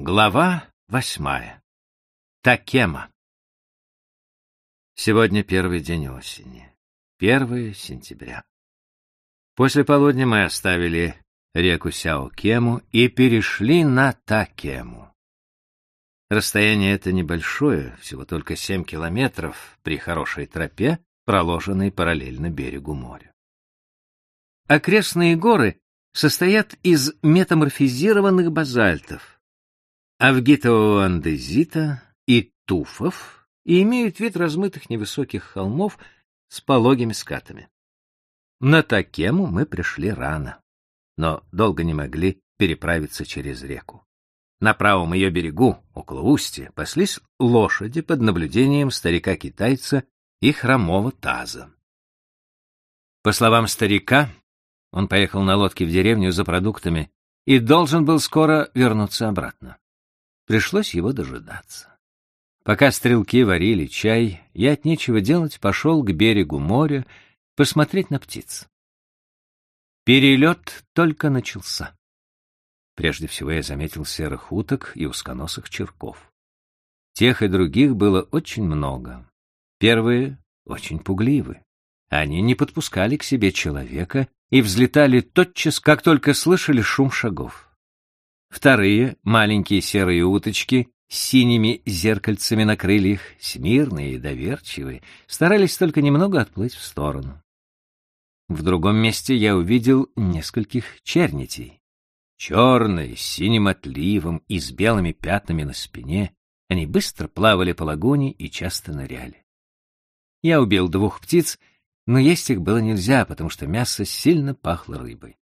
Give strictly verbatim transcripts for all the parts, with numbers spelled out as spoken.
Глава восьмая. Такема. Сегодня первый день осени. первое сентября. После полудня мы оставили реку Сяокему и перешли на Такему. Расстояние это небольшое, всего только семь километров при хорошей тропе, проложенной параллельно берегу моря. Окрестные горы состоят из метаморфизированных базальтов, авгитового андезита и туфов и имеют вид размытых невысоких холмов с пологими скатами. На Такему мы пришли рано, но долго не могли переправиться через реку. На правом ее берегу, около устья, паслись лошади под наблюдением старика-китайца и хромого таза. По словам старика, он поехал на лодке в деревню за продуктами и должен был скоро вернуться обратно. Пришлось его дожидаться. Пока стрелки варили чай, я от нечего делать пошел к берегу моря посмотреть на птиц. Перелет только начался. Прежде всего я заметил серых уток и узконосых черков. Тех и других было очень много. Первые очень пугливы. Они не подпускали к себе человека и взлетали тотчас, как только слышали шум шагов. Вторые, маленькие серые уточки с синими зеркальцами на крыльях, смирные и доверчивые, старались только немного отплыть в сторону. В другом месте я увидел нескольких чернетей. Черные, с синим отливом и с белыми пятнами на спине, они быстро плавали по лагуне и часто ныряли. Я убил двух птиц, но есть их было нельзя, потому что мясо сильно пахло рыбой.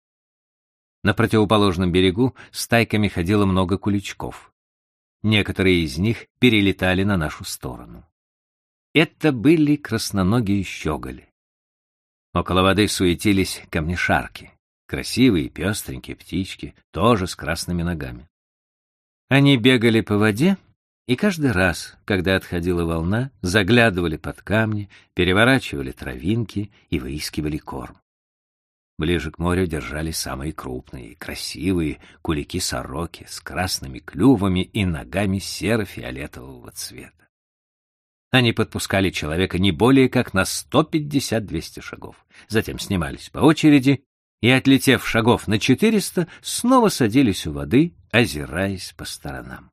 На противоположном берегу стайками ходило много куличков. Некоторые из них перелетали на нашу сторону. Это были красноногие щеголи. Около воды суетились камнешарки, красивые пестренькие птички, тоже с красными ногами. Они бегали по воде, и каждый раз, когда отходила волна, заглядывали под камни, переворачивали травинки и выискивали корм. Ближе к морю держались самые крупные, красивые кулики-сороки с красными клювами и ногами серо-фиолетового цвета. Они подпускали человека не более как на сто пятьдесят — двести шагов, затем снимались по очереди и, отлетев шагов на четыреста, снова садились у воды, озираясь по сторонам.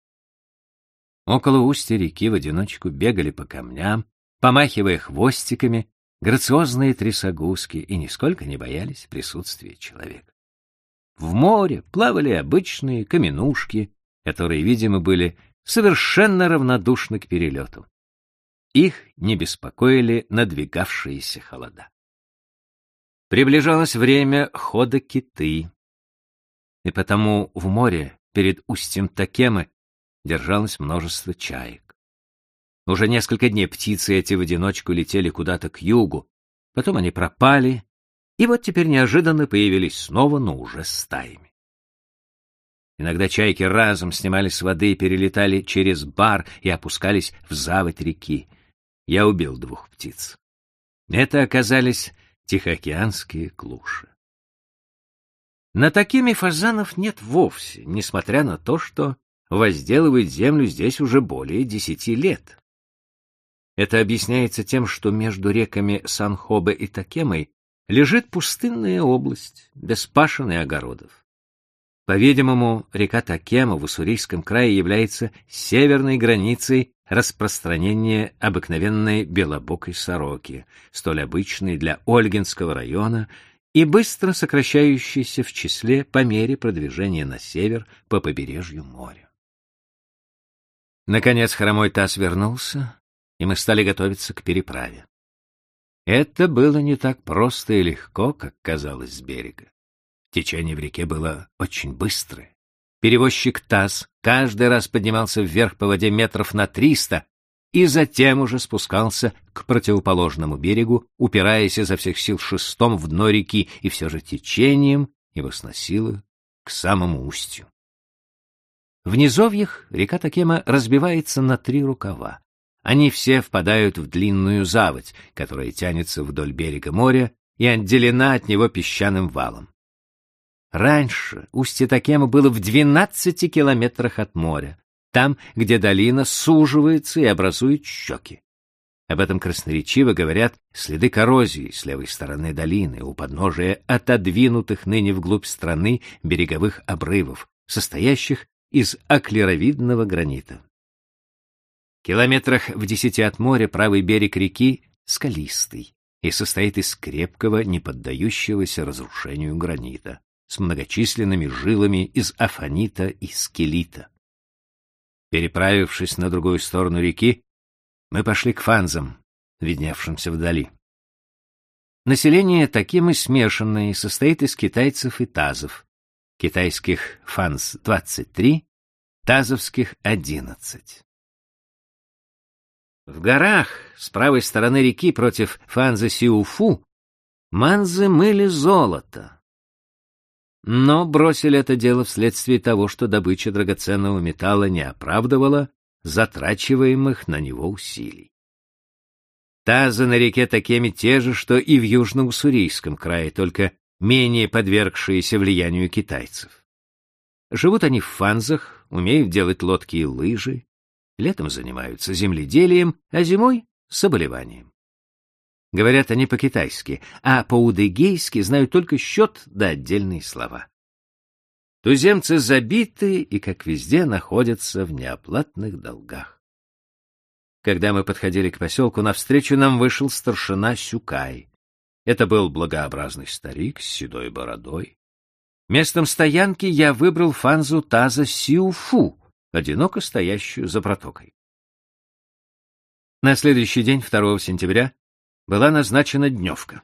Около устья реки в одиночку бегали по камням, помахивая хвостиками, грациозные трясогузки и нисколько не боялись присутствия человека. В море плавали обычные каменушки, которые, видимо, были совершенно равнодушны к перелету. Их не беспокоили надвигавшиеся холода. Приближалось время хода киты, и потому в море перед устьем Такемы держалось множество чаек. Уже несколько дней птицы эти в одиночку летели куда-то к югу, потом они пропали, и вот теперь неожиданно появились снова, но уже стаями. Иногда чайки разом снимались с воды, перелетали через бар и опускались в заводь реки. Я убил двух птиц. Это оказались тихоокеанские клуши. На Такеме фазанов нет вовсе, несмотря на то, что возделывают землю здесь уже более десяти лет. Это объясняется тем, что между реками Санхобе и Такемой лежит пустынная область, без пашен и огородов. По-видимому, река Такема в Уссурийском крае является северной границей распространения обыкновенной белобокой сороки, столь обычной для Ольгинского района и быстро сокращающейся в числе по мере продвижения на север по побережью моря. Наконец хромой таз вернулся, и мы стали готовиться к переправе. Это было не так просто и легко, как казалось с берега. Течение в реке было очень быстрое. Перевозчик Таз каждый раз поднимался вверх по воде метров на триста и затем уже спускался к противоположному берегу, упираясь изо всех сил шестом в дно реки, и все же течением его сносило к самому устью. В низовьях река Такема разбивается на три рукава. Они все впадают в длинную заводь, которая тянется вдоль берега моря и отделена от него песчаным валом. Раньше устье Такемы было в двенадцати километрах от моря, там, где долина суживается и образует щеки. Об этом красноречиво говорят следы коррозии с левой стороны долины, у подножия отодвинутых ныне вглубь страны береговых обрывов, состоящих из аклеровидного гранита. Километрах в десяти от моря правый берег реки скалистый и состоит из крепкого, не поддающегося разрушению гранита, с многочисленными жилами из афонита и скелита. Переправившись на другую сторону реки, мы пошли к фанзам, видневшимся вдали. Население Такемы смешанное и состоит из китайцев и тазов, китайских фанз двадцать три, тазовских одиннадцать. В горах с правой стороны реки против фанза Сиуфу манзы мыли золото, но бросили это дело вследствие того, что добыча драгоценного металла не оправдывала затрачиваемых на него усилий. Тазы на реке Такеме те же, что и в Южно-Уссурийском крае, только менее подвергшиеся влиянию китайцев. Живут они в фанзах, умеют делать лодки и лыжи, летом занимаются земледелием, а зимой — соболеванием. Говорят они по-китайски, а по-удыгейски знают только счет да отдельные слова. Туземцы забиты и, как везде, находятся в неоплатных долгах. Когда мы подходили к поселку, навстречу нам вышел старшина Сюкай. Это был благообразный старик с седой бородой. Местом стоянки я выбрал фанзу таза Сиуфу, одиноко стоящую за протокой. На следующий день, второго сентября, была назначена дневка.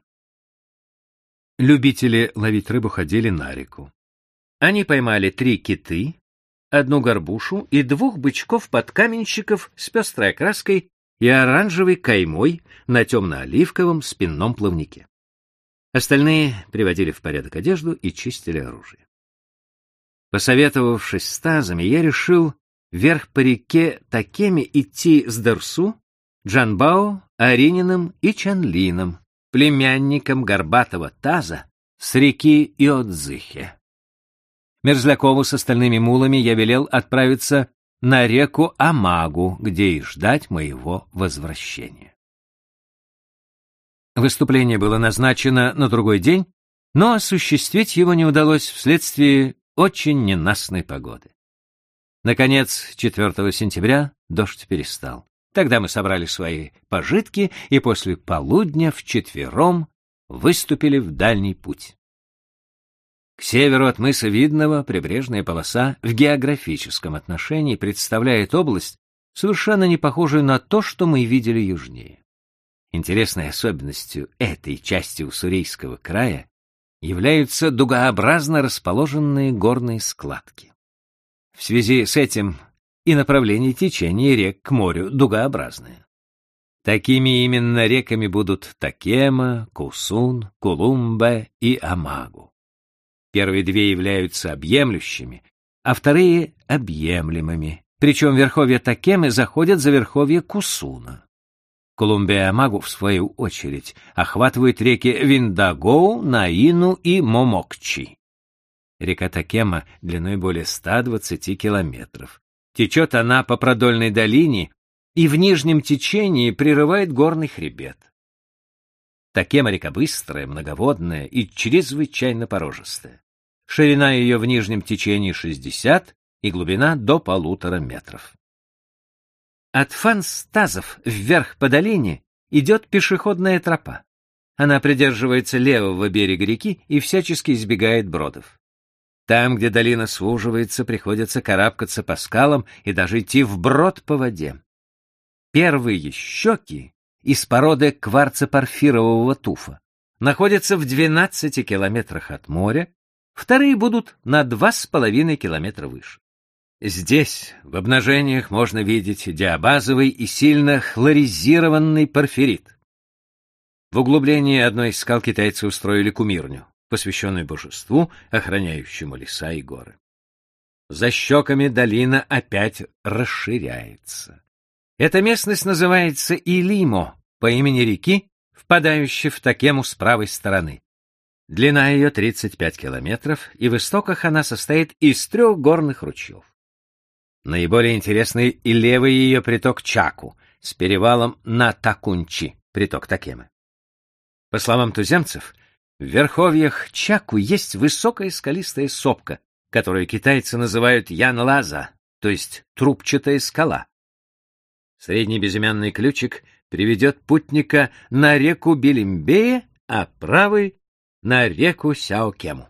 Любители ловить рыбу ходили на реку. Они поймали три киты, одну горбушу и двух бычков-подкаменщиков с пестрой окраской и оранжевой каймой на темно-оливковом спинном плавнике. Остальные приводили в порядок одежду и чистили оружие. Посоветовавшись с тазами, я решил вверх по реке Такеме идти с Дерсу, Джанбао, Арининым и Чанлином, племянником горбатого таза с реки Иодзихе. Мерзлякову с остальными мулами я велел отправиться на реку Амагу, где и ждать моего возвращения. Выступление было назначено на другой день, но осуществить его не удалось вследствие очень ненастной погоды. Наконец, четвёртого сентября дождь перестал. Тогда мы собрали свои пожитки и после полудня вчетвером выступили в дальний путь. К северу от мыса Видного прибрежная полоса в географическом отношении представляет область, совершенно не похожую на то, что мы видели южнее. Интересной особенностью этой части Уссурийского края являются дугообразно расположенные горные складки. В связи с этим и направление течения рек к морю дугообразное. Такими именно реками будут Такема, Кусун, Кулумба и Амагу. Первые две являются объемлющими, а вторые — объемлемыми, причем верховья Такемы заходят за верховье Кусуна. Кулумба и Амагу, в свою очередь, охватывают реки Виндагоу, Наину и Момокчи. Река Такема длиной более ста двадцати километров. Течет она по продольной долине и в нижнем течении прерывает горный хребет. Такема река быстрая, многоводная и чрезвычайно порожистая. Ширина ее в нижнем течении шестьдесят и глубина до полутора метров. От фанстазов вверх по долине идет пешеходная тропа. Она придерживается левого берега реки и всячески избегает бродов. Там, где долина суживается, приходится карабкаться по скалам и даже идти вброд по воде. Первые щеки из породы кварцепорфирового туфа находятся в двенадцати километрах от моря, вторые будут на два с половиной километра выше. Здесь в обнажениях можно видеть диабазовый и сильно хлоризированный порфирит. В углублении одной из скал китайцы устроили кумирню, посвященную божеству, охраняющему леса и горы. За щеками долина опять расширяется. Эта местность называется Илимо по имени реки, впадающей в Такему с правой стороны. Длина ее тридцать пять километров, и в истоках она состоит из трех горных ручьев. Наиболее интересный и левый ее приток Чаку с перевалом на Такунчи, приток Такемы. По словам туземцев, в верховьях Чаку есть высокая скалистая сопка, которую китайцы называют Ян-Лаза, то есть трубчатая скала. Средний безымянный ключик приведет путника на реку Белимбея, а правый — на реку Сяокему.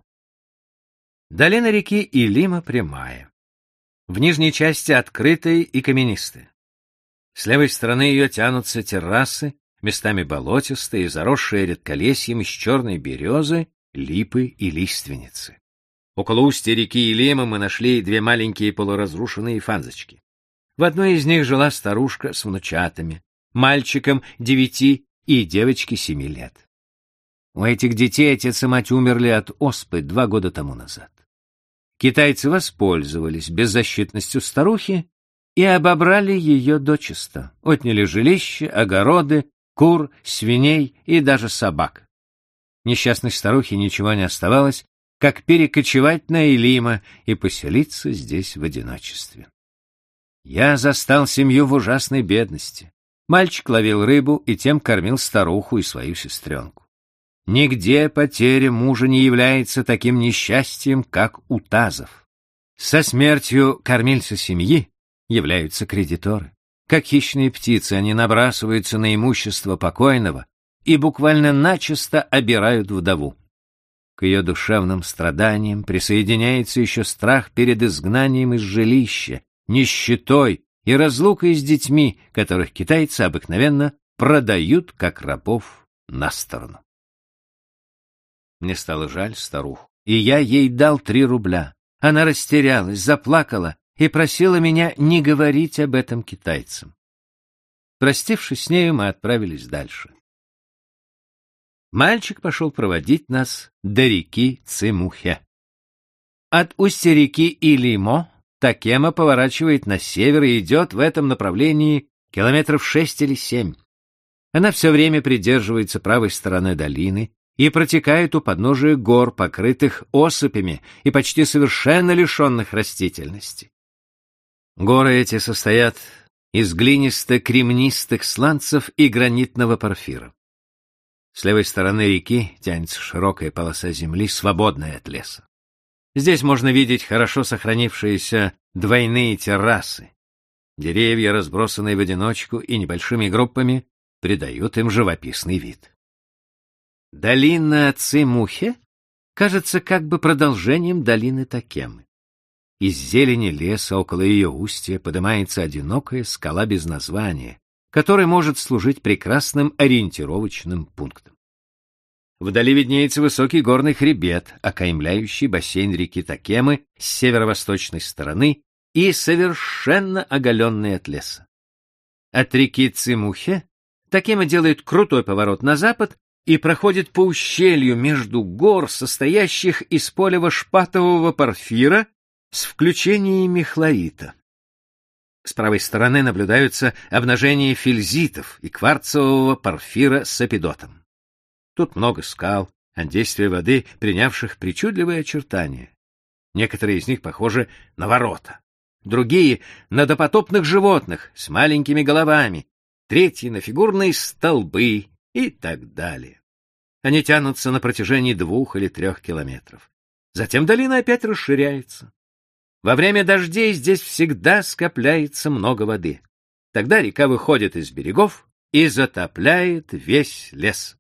Долина реки Илима прямая. В нижней части открытая и каменистая. С левой стороны ее тянутся террасы, местами болотистые, заросшие редколесьем из черной березы, липы и лиственницы. Около устья реки Илима мы нашли две маленькие полуразрушенные фанзочки. В одной из них жила старушка с внучатами, мальчиком девяти и девочке семи лет. У этих детей отец и мать умерли от оспы два года тому назад. Китайцы воспользовались беззащитностью старухи и обобрали ее дочисто, отняли жилище, огороды, кур, свиней и даже собак. Несчастной старухе ничего не оставалось, как перекочевать на Илима и поселиться здесь в одиночестве. Я застал семью в ужасной бедности. Мальчик ловил рыбу и тем кормил старуху и свою сестренку. Нигде потеря мужа не является таким несчастьем, как у тазов. Со смертью кормильца семьи являются кредиторы. Как хищные птицы, они набрасываются на имущество покойного и буквально начисто обирают вдову. К ее душевным страданиям присоединяется еще страх перед изгнанием из жилища, нищетой и разлукой с детьми, которых китайцы обыкновенно продают как рабов на сторону. Мне стало жаль старуху, и я ей дал три рубля. Она растерялась, заплакала и просила меня не говорить об этом китайцам. Простившись с нею, мы отправились дальше. Мальчик пошел проводить нас до реки Цимухе. От устья реки Илимо Такема поворачивает на север и идет в этом направлении километров шесть или семь. Она все время придерживается правой стороны долины и протекает у подножия гор, покрытых осыпями и почти совершенно лишенных растительности. Горы эти состоят из глинисто-кремнистых сланцев и гранитного порфира. С левой стороны реки тянется широкая полоса земли, свободная от леса. Здесь можно видеть хорошо сохранившиеся двойные террасы. Деревья, разбросанные в одиночку и небольшими группами, придают им живописный вид. Долина Цимухе кажется как бы продолжением долины Такемы. Из зелени леса около ее устья поднимается одинокая скала без названия, которая может служить прекрасным ориентировочным пунктом. Вдали виднеется высокий горный хребет, окаймляющий бассейн реки Такемы с северо-восточной стороны и совершенно оголенный от леса. От реки Цимухе Такема делает крутой поворот на запад и проходит по ущелью между гор, состоящих из полево-шпатового порфира с включениями хлорита. С правой стороны наблюдаются обнажения фельзитов и кварцевого порфира с апидотом. Тут много скал, от действия воды принявших причудливые очертания. Некоторые из них похожи на ворота, другие — на допотопных животных с маленькими головами, третьи — на фигурные столбы и так далее. Они тянутся на протяжении двух или трех километров. Затем долина опять расширяется. Во время дождей здесь всегда скопляется много воды. Тогда река выходит из берегов и затопляет весь лес.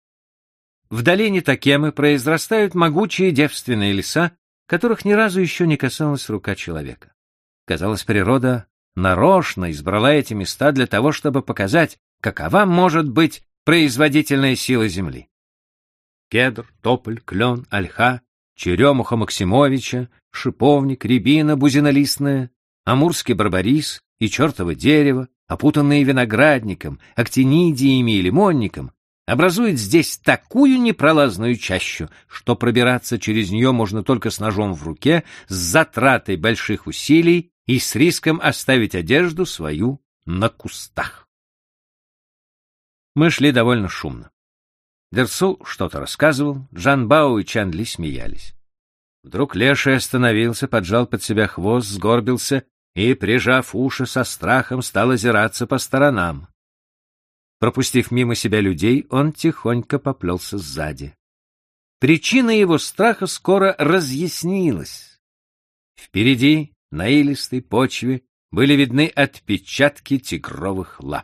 В долине Такемы произрастают могучие девственные леса, которых ни разу еще не касалась рука человека. Казалось, природа нарочно избрала эти места для того, чтобы показать, какова может быть производительная сила земли. Кедр, тополь, клен, ольха, черемуха Максимовича, шиповник, рябина бузинолистная, амурский барбарис и чертово дерево, опутанные виноградником, актинидиями и лимонником, образует здесь такую непролазную чащу, что пробираться через нее можно только с ножом в руке, с затратой больших усилий и с риском оставить одежду свою на кустах. Мы шли довольно шумно. Дерсу что-то рассказывал, Джанбао и Чанли смеялись. Вдруг Леший остановился, поджал под себя хвост, сгорбился и, прижав уши со страхом, стал озираться по сторонам. Пропустив мимо себя людей, он тихонько поплелся сзади. Причина его страха скоро разъяснилась. Впереди, на илистой почве, были видны отпечатки тигровых лап.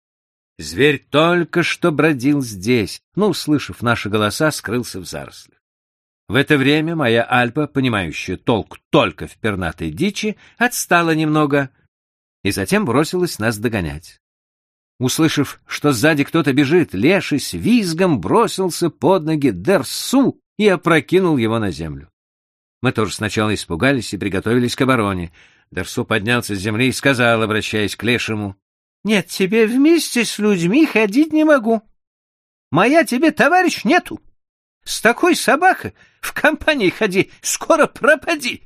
Зверь только что бродил здесь, но, услышав наши голоса, скрылся в зарослях. В это время моя Альпа, понимающая толк только в пернатой дичи, отстала немного и затем бросилась нас догонять. Услышав, что сзади кто-то бежит, Леший с визгом бросился под ноги Дерсу и опрокинул его на землю. Мы тоже сначала испугались и приготовились к обороне. Дерсу поднялся с земли и сказал, обращаясь к Лешему: «Нет, тебе вместе с людьми ходить не могу. Моя тебе, товарищ, нету. С такой собакой в компании ходи, скоро пропади».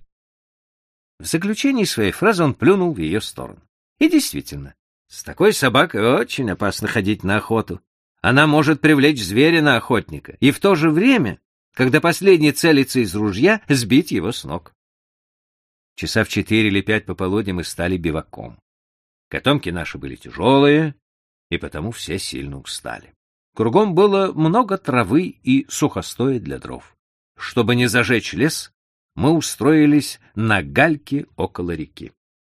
В заключении своей фразы он плюнул в ее сторону. И действительно, с такой собакой очень опасно ходить на охоту. Она может привлечь зверя на охотника и в то же время, когда последний целится из ружья, сбить его с ног. Часа в четыре или пять пополудни мы стали биваком. Котомки наши были тяжелые, и потому все сильно устали. Кругом было много травы и сухостоя для дров. Чтобы не зажечь лес, мы устроились на гальке около реки.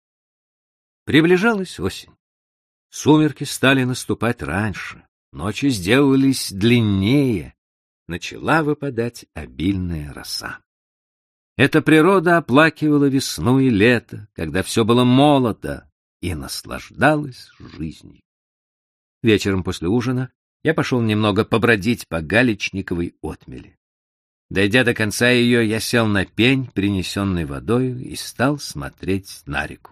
Приближалась осень. Сумерки стали наступать раньше, ночи сделались длиннее, начала выпадать обильная роса. Эта природа оплакивала весну и лето, когда все было молодо, и наслаждалась жизнью. Вечером после ужина я пошел немного побродить по Галичниковой отмели. Дойдя до конца ее, я сел на пень, принесенный водою, и стал смотреть на реку.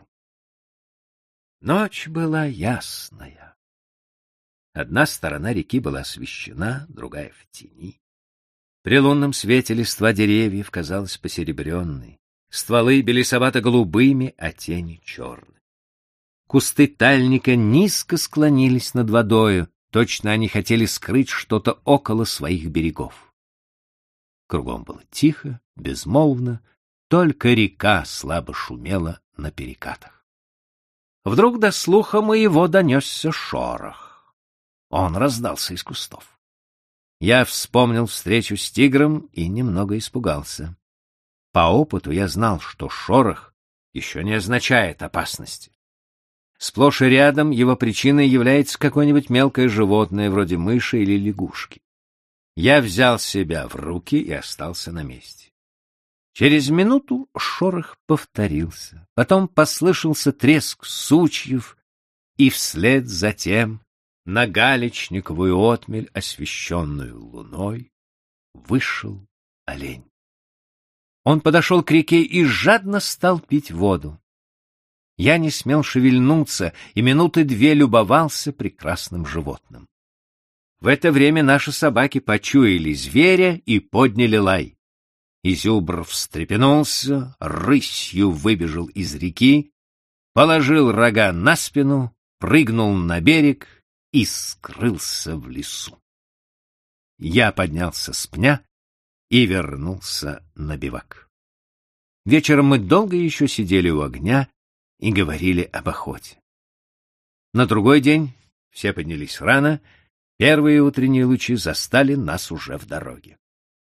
Ночь была ясная. Одна сторона реки была освещена, другая в тени. При лунном свете листва деревьев казалась посеребренной, стволы белесовато-голубыми, а тени черными. Кусты тальника низко склонились над водою, точно они хотели скрыть что-то около своих берегов. Кругом было тихо, безмолвно, только река слабо шумела на перекатах. Вдруг до слуха моего донесся шорох. Он раздался из кустов. Я вспомнил встречу с тигром и немного испугался. По опыту я знал, что шорох еще не означает опасности. Сплошь и рядом его причиной является какое-нибудь мелкое животное, вроде мыши или лягушки. Я взял себя в руки и остался на месте. Через минуту шорох повторился. Потом послышался треск сучьев, и вслед за тем на Галичниковую отмель, освещенную луной, вышел олень. Он подошел к реке и жадно стал пить воду. Я не смел шевельнуться и минуты две любовался прекрасным животным. В это время наши собаки почуяли зверя и подняли лай. Изюбр встрепенулся, рысью выбежал из реки, положил рога на спину, прыгнул на берег и скрылся в лесу. Я поднялся с пня и вернулся на бивак. Вечером мы долго еще сидели у огня и говорили об охоте. На другой день все поднялись рано, первые утренние лучи застали нас уже в дороге.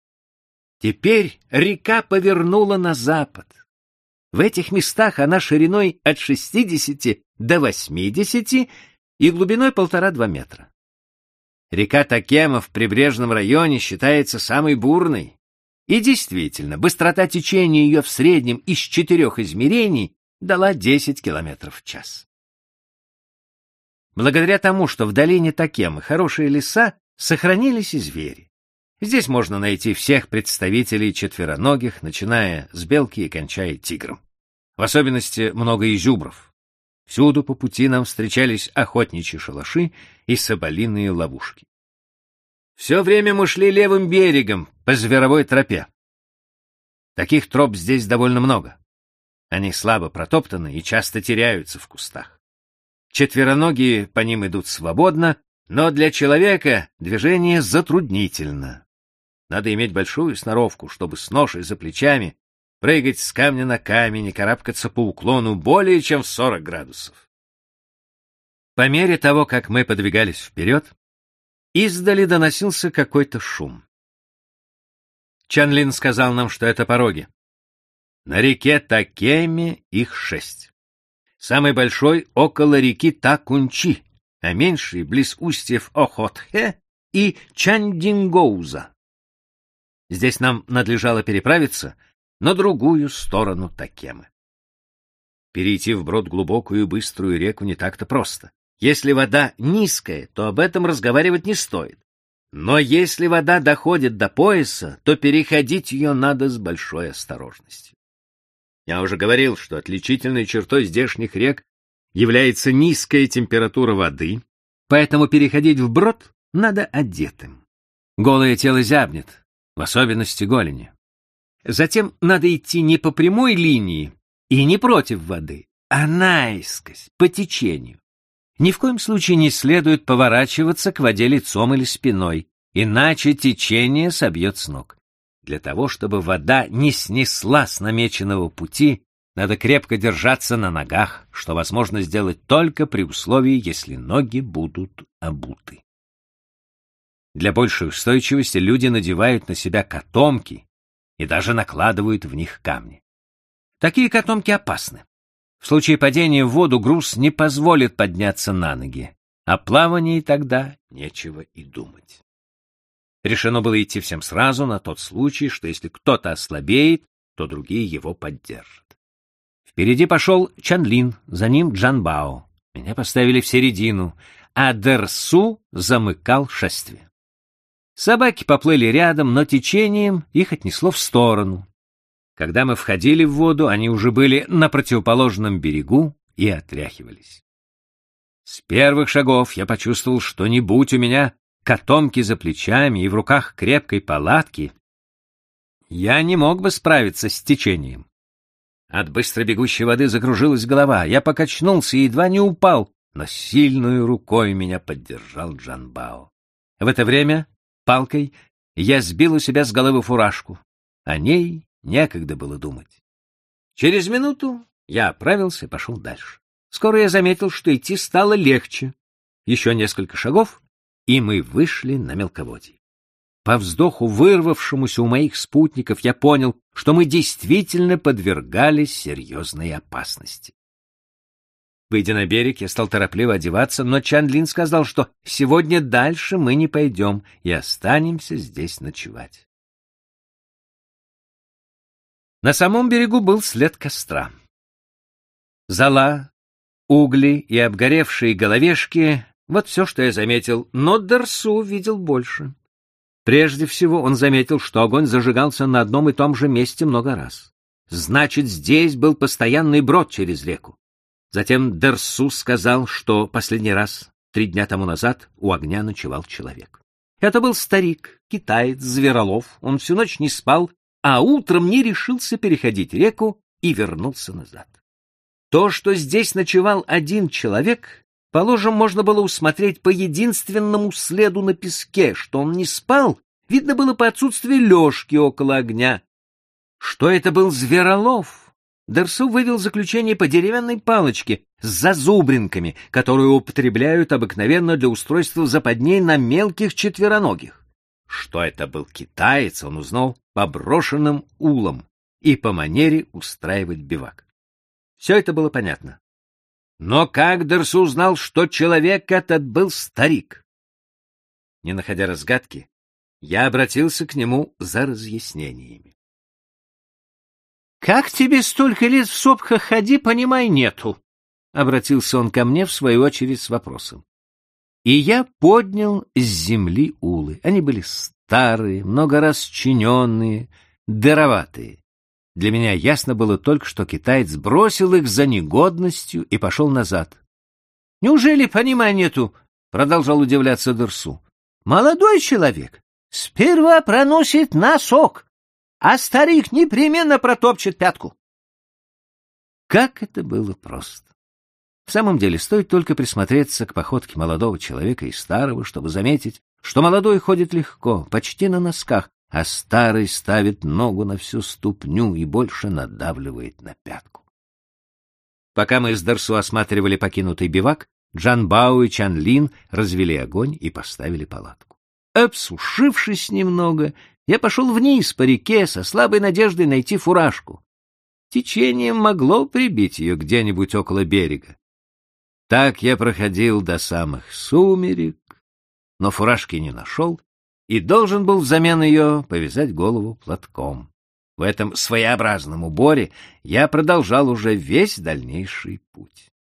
Теперь река повернула на запад. В этих местах она шириной от шестидесяти до восьмидесяти и глубиной полтора-два метра. Река Такема в прибрежном районе считается самой бурной. И действительно, быстрота течения ее в среднем из четырех измерений дала десять километров в час. Благодаря тому, что в долине Такемы хорошие леса, сохранились и звери. Здесь можно найти всех представителей четвероногих, начиная с белки и кончая тигром. В особенности много изюбров. Всюду по пути нам встречались охотничьи шалаши и соболиные ловушки. Все время мы шли левым берегом по зверовой тропе. Таких троп здесь довольно много. Они слабо протоптаны и часто теряются в кустах. Четвероногие по ним идут свободно, Но для человека движение затруднительно. Надо иметь большую сноровку, чтобы с ношей за плечами прыгать с камня на камень и карабкаться по уклону более чем в сорок градусов. По мере того, как мы подвигались вперед, издали доносился какой-то шум. Чанлин сказал нам, что это пороги. На реке Такеме их шесть. Самый большой около реки Такунчи, а меньший близ устьев Охотхе и Чандингоуза. Здесь нам надлежало переправиться на другую сторону Такемы. Перейти вброд глубокую и быструю реку не так-то просто. Если вода низкая, то об этом разговаривать не стоит. Но если вода доходит до пояса, то переходить ее надо с большой осторожностью. Я уже говорил, что отличительной чертой здешних рек является низкая температура воды, поэтому переходить вброд надо одетым. Голое тело зябнет, в особенности голени. Затем надо идти не по прямой линии и не против воды, а наискось, по течению. Ни в коем случае не следует поворачиваться к воде лицом или спиной, иначе течение собьет с ног. Для того, чтобы вода не снесла с намеченного пути, надо крепко держаться на ногах, что возможно сделать только при условии, если ноги будут обуты. Для большей устойчивости люди надевают на себя котомки и даже накладывают в них камни. Такие котомки опасны. В случае падения в воду груз не позволит подняться на ноги. О плавании тогда нечего и думать. Решено было идти всем сразу на тот случай, что если кто-то ослабеет, то другие его поддержат. Впереди пошел Чанлин, за ним Джанбао. Меня поставили в середину, а Дерсу замыкал шествие. Собаки поплыли рядом, но течением их отнесло в сторону. Когда мы входили в воду, они уже были на противоположном берегу и отряхивались. С первых шагов я почувствовал, что не будь у меня котомки за плечами и в руках крепкой палатки, я не мог бы справиться с течением. От быстро бегущей воды закружилась голова, я покачнулся и едва не упал, но сильной рукой меня поддержал Джанбао. В это время палкой я сбил у себя с головы фуражку. О ней некогда было думать. Через минуту я оправился и пошел дальше. Скоро я заметил, что идти стало легче. Еще несколько шагов, и мы вышли на мелководье. По вздоху, вырвавшемуся у моих спутников, я понял, что мы действительно подвергались серьезной опасности. Выйдя на берег, я стал торопливо одеваться, но Чанлин сказал, что сегодня дальше мы не пойдем и останемся здесь ночевать. На самом берегу был след костра. Зола, угли и обгоревшие головешки — вот все, что я заметил, но Дерсу видел больше. Прежде всего он заметил, что огонь зажигался на одном и том же месте много раз. Значит, здесь был постоянный брод через реку. Затем Дерсу сказал, что последний раз, три дня тому назад, у огня ночевал человек. Это был старик, китаец, зверолов, он всю ночь не спал, а утром не решился переходить реку и вернулся назад. То, что здесь ночевал один человек, положим, можно было усмотреть по единственному следу на песке, что он не спал, видно было по отсутствию лёжки около огня. Что это был зверолов? Дерсу вывел заключение по деревянной палочке с зазубринками, которую употребляют обыкновенно для устройства западней на мелких четвероногих. Что это был китаец, он узнал по брошенным улам и по манере устраивать бивак. Все это было понятно. Но как Дерсу узнал, что человек этот был старик? Не находя разгадки, я обратился к нему за разъяснениями. — Как тебе столько лет в сопках ходи, понимай, нету? — обратился он ко мне в свою очередь с вопросом. И я поднял с земли улы. Они были старые, много раз чиненные, дыроватые. Для меня ясно было только, что китаец бросил их за негодностью и пошел назад. — Неужели понимания нету? — продолжал удивляться Дерсу. — Молодой человек сперва проносит носок, а старик непременно протопчет пятку. Как это было просто! В самом деле, стоит только присмотреться к походке молодого человека и старого, чтобы заметить, что молодой ходит легко, почти на носках, а старый ставит ногу на всю ступню и больше надавливает на пятку. Пока мы с Дерсу осматривали покинутый бивак, Джан Бао и Чан Лин развели огонь и поставили палатку. Обсушившись немного, я пошел вниз по реке со слабой надеждой найти фуражку. Течение могло прибить ее где-нибудь около берега. Так я проходил до самых сумерек, но фуражки не нашел и должен был взамен ее повязать голову платком. В этом своеобразном уборе я продолжал уже весь дальнейший путь.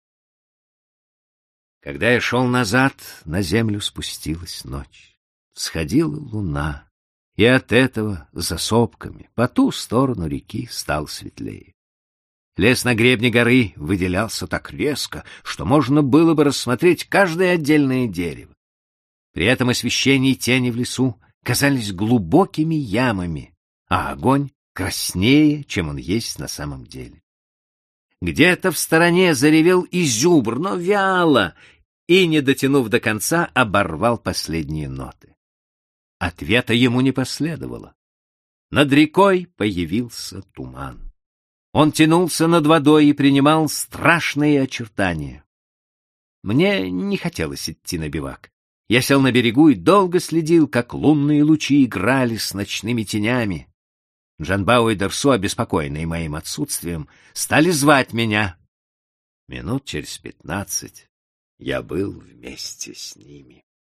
Когда я шел назад, на землю спустилась ночь. Сходила луна, и от этого за сопками по ту сторону реки стал светлее. Лес на гребне горы выделялся так резко, что можно было бы рассмотреть каждое отдельное дерево. При этом освещение и тени в лесу казались глубокими ямами, а огонь краснее, чем он есть на самом деле. Где-то в стороне заревел изюбр, но вяло, и, не дотянув до конца, оборвал последние ноты. Ответа ему не последовало. Над рекой появился туман. Он тянулся над водой и принимал страшные очертания. Мне не хотелось идти на бивак. Я сел на берегу и долго следил, как лунные лучи играли с ночными тенями. Джан Бао и Дерсу, обеспокоенные моим отсутствием, стали звать меня. Минут через пятнадцать я был вместе с ними.